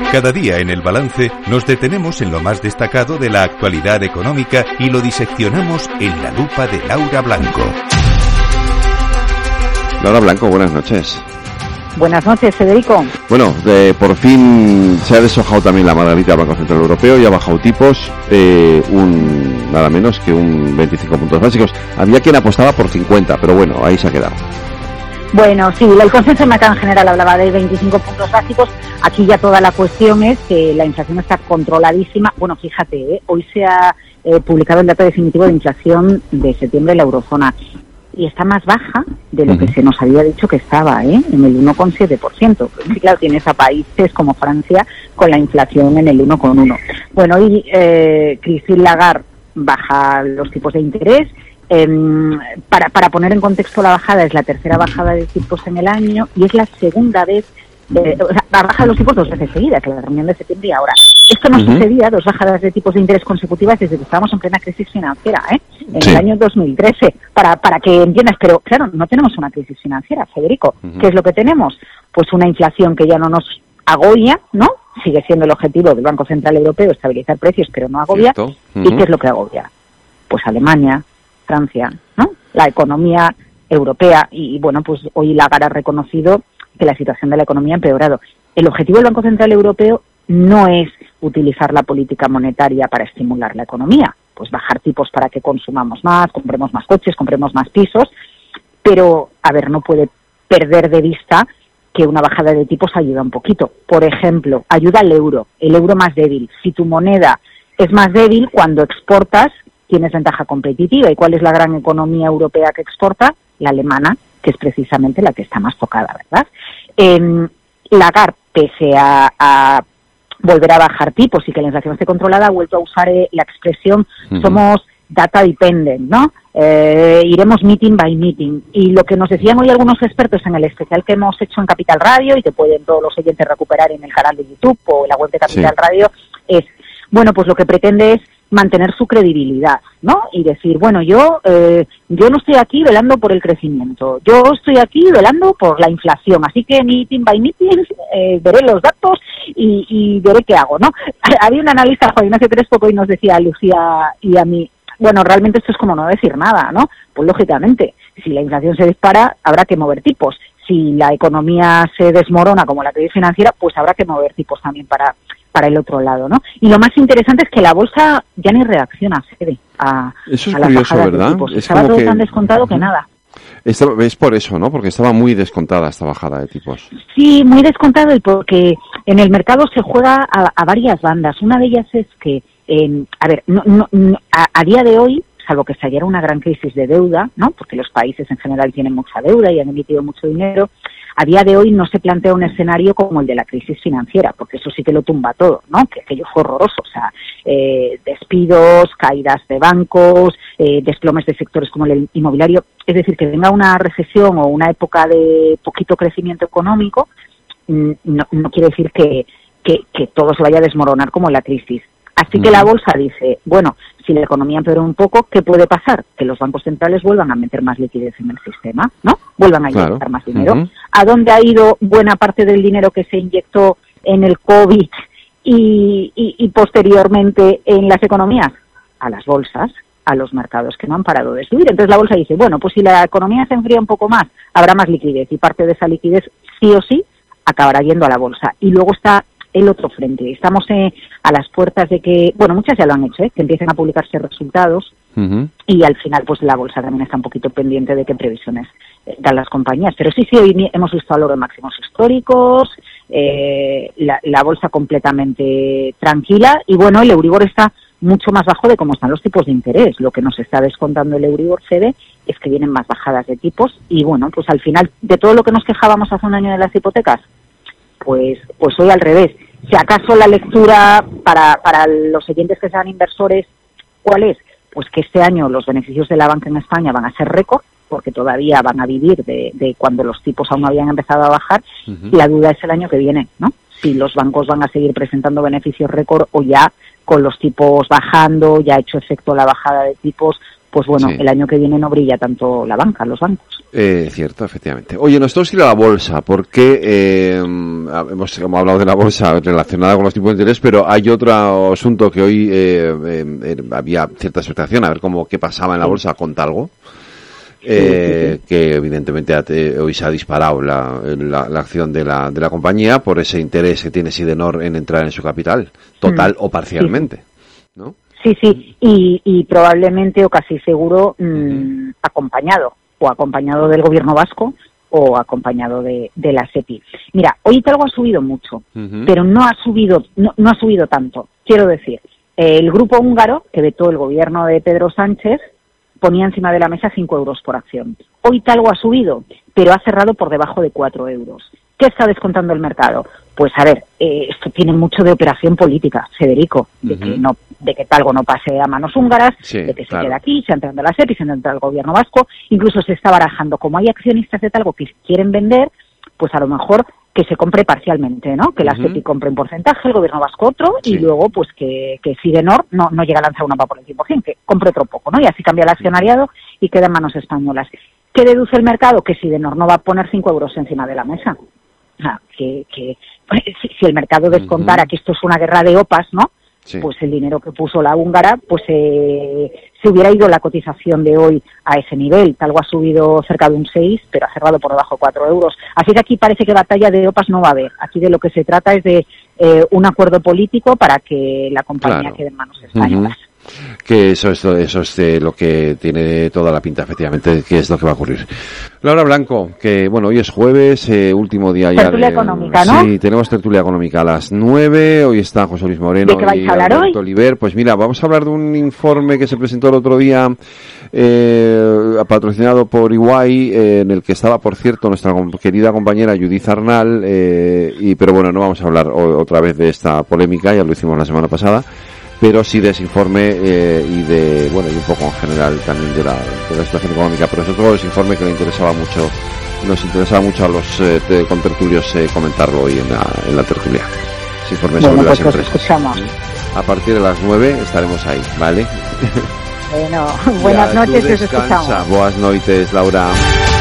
Cada día en El Balance nos detenemos en lo más destacado de la actualidad económica y lo diseccionamos en la lupa de Laura Blanco. Laura Blanco, buenas noches. Buenas noches, Federico. Bueno, por fin se ha deshojado también la margarita del Banco Central Europeo y ha bajado tipos nada menos que un 25 puntos básicos. Había quien apostaba por 50, pero bueno, ahí se ha quedado. Bueno, sí, el consenso en mercado en general hablaba de 25 puntos básicos. Aquí ya toda la cuestión es que la inflación está controladísima. Bueno, fíjate, hoy se ha publicado el dato definitivo de inflación de septiembre de la eurozona y está más baja de lo que se nos había dicho que estaba, en el 1,7%. Sí, claro, tienes a países como Francia con la inflación en el 1,1%. Bueno, hoy Christine Lagarde baja los tipos de interés. Para poner en contexto la bajada, es la tercera bajada de tipos en el año y es la segunda vez, ha bajado los tipos 2 veces seguidas, la reunión de septiembre y ahora. Esto no sucedía, 2 bajadas de tipos de interés consecutivas desde que estábamos en plena crisis financiera, en el año 2013, para que entiendas, pero claro, no tenemos una crisis financiera, Federico. ¿Qué es lo que tenemos? Pues una inflación que ya no nos agobia, ¿no? Sigue siendo el objetivo del Banco Central Europeo, estabilizar precios, pero no agobia. ¿Y qué es lo que agobia? Pues Alemania, Francia, ¿no? La economía europea y bueno, pues hoy Lagarde ha reconocido que la situación de la economía ha empeorado. El objetivo del Banco Central Europeo no es utilizar la política monetaria para estimular la economía, pues bajar tipos para que consumamos más, compremos más coches, compremos más pisos, pero, a ver, no puede perder de vista que una bajada de tipos ayuda un poquito. Por ejemplo, ayuda el euro más débil. Si tu moneda es más débil, cuando exportas, tienes ventaja competitiva. ¿Y cuál es la gran economía europea que exporta? La alemana, que es precisamente la que está más tocada, ¿verdad? Lagarde, pese a volver a bajar tipos y que la inflación esté controlada, ha vuelto a usar la expresión somos data dependent, ¿no? Iremos meeting by meeting. Y lo que nos decían hoy algunos expertos en el especial que hemos hecho en Capital Radio y que pueden todos los oyentes recuperar en el canal de YouTube o en la web de Capital Radio es, bueno, pues lo que pretende es mantener su credibilidad, ¿no? Y decir, bueno, yo no estoy aquí velando por el crecimiento, yo estoy aquí velando por la inflación, así que meeting by meeting veré los datos y veré qué hago, ¿no? Había un analista, Juan Ignacio Crespo, que hoy nos decía a Lucía y a mí, bueno, realmente esto es como no decir nada, ¿no? Pues lógicamente, si la inflación se dispara, habrá que mover tipos. Si la economía se desmorona como la crisis financiera, pues habrá que mover tipos también para el otro lado, ¿no? Y lo más interesante es que la bolsa ya ni reacciona, Fede, a eso es las curioso, bajadas ¿verdad? de tipos. Es Estaba como todo que tan descontado que nada. Es por eso, ¿no? Porque estaba muy descontada esta bajada de tipos. Sí, muy descontado, y porque en el mercado se juega a varias bandas. Una de ellas es que, a día de hoy, salvo que estallara una gran crisis de deuda, ¿no? Porque los países en general tienen mucha deuda y han emitido mucho dinero, a día de hoy no se plantea un escenario como el de la crisis financiera, porque eso sí que lo tumba todo, ¿no? Que aquello fue horroroso, o sea, despidos, caídas de bancos, desplomes de sectores como el inmobiliario. Es decir, que venga una recesión o una época de poquito crecimiento económico, no quiere decir que todo se vaya a desmoronar como la crisis. Así que la bolsa dice, bueno, si la economía empeora un poco, ¿qué puede pasar? Que los bancos centrales vuelvan a meter más liquidez en el sistema, ¿no? Vuelvan a inyectar más dinero. ¿A dónde ha ido buena parte del dinero que se inyectó en el COVID y posteriormente en las economías? A las bolsas, a los mercados que no han parado de subir. Entonces la bolsa dice, bueno, pues si la economía se enfría un poco más, habrá más liquidez y parte de esa liquidez sí o sí acabará yendo a la bolsa. Y luego está el otro frente. Estamos a las puertas de que, bueno, muchas ya lo han hecho, que empiecen a publicarse resultados y al final pues la bolsa también está un poquito pendiente de qué previsiones dan las compañías. Pero sí, hoy hemos visto valor de máximos históricos, la bolsa completamente tranquila y bueno, el Euribor está mucho más bajo de cómo están los tipos de interés. Lo que nos está descontando el Euribor CD es que vienen más bajadas de tipos y bueno, pues al final de todo lo que nos quejábamos hace un año de las hipotecas, pues hoy al revés. Si acaso la lectura para los oyentes que sean inversores, ¿cuál es? Pues que este año los beneficios de la banca en España van a ser récord, porque todavía van a vivir de cuando los tipos aún no habían empezado a bajar, y la duda es el año que viene, ¿no? Si los bancos van a seguir presentando beneficios récord o ya con los tipos bajando, ya ha hecho efecto la bajada de tipos, pues bueno, Sí. el año que viene no brilla tanto la banca, los bancos. Cierto, efectivamente. Oye, nos tenemos que ir a la bolsa, porque hemos hablado de la bolsa relacionada con los tipos de interés, pero hay otro asunto que hoy había cierta expectación, a ver qué pasaba en la bolsa con Talgo. Que evidentemente hoy se ha disparado la acción de la compañía por ese interés que tiene Sidenor en entrar en su capital, total o parcialmente, ¿no? Sí, y probablemente o casi seguro acompañado del gobierno vasco o acompañado de la SEPI. Mira, hoy Talgo ha subido mucho, pero no ha subido tanto. Quiero decir, el grupo húngaro, que vetó el gobierno de Pedro Sánchez, ponía encima de la mesa 5 euros por acción. Hoy Talgo ha subido, pero ha cerrado por debajo de 4 euros. ¿Qué está descontando el mercado? Pues a ver, esto tiene mucho de operación política, Federico, de que Talgo no pase a manos húngaras, de que se quede aquí, se entra en la SEPI, se entra el gobierno vasco, incluso se está barajando, como hay accionistas de Talgo que quieren vender, pues a lo mejor que se compre parcialmente, ¿no? Que la SEPI compre un porcentaje, el gobierno vasco otro, y luego pues que Sidenor no llegue a lanzar una por el 100%, que compre otro poco, ¿no? Y así cambia el accionariado y queda en manos españolas. ¿Qué deduce el mercado? Que Sidenor no va a poner 5 euros encima de la mesa. O sea, si el mercado descontara que esto es una guerra de OPAs, ¿no? Sí. Pues el dinero que puso la húngara, pues se hubiera ido la cotización de hoy a ese nivel. Talgo ha subido cerca de un 6, pero ha cerrado por debajo de 4 euros. Así que aquí parece que batalla de OPAs no va a haber. Aquí de lo que se trata es de un acuerdo político para que la compañía quede en manos españolas. Que eso es lo que tiene toda la pinta, efectivamente, que es lo que va a ocurrir. Laura Blanco, que bueno, hoy es jueves, último día ya. Tertulia económica, ¿no? Sí, tenemos tertulia económica a las 9, hoy está José Luis Moreno. ¿De qué vais a hablar hoy? Oliver. Pues mira, vamos a hablar de un informe que se presentó el otro día, patrocinado por EY, en el que estaba, por cierto, nuestra querida compañera Judith Arnal, pero bueno, no vamos a hablar otra vez de esta polémica, ya lo hicimos la semana pasada. Pero sí de ese informe y un poco en general también de la situación económica, pero sobre todo ese informe que nos interesaba mucho a los contertulios comentarlo hoy en la tertulia. Ese informe sobre las empresas. Escuchamos. A partir de las 9 estaremos ahí, ¿vale? Bueno, buenas noches, os escuchamos. Buenas noches, Laura.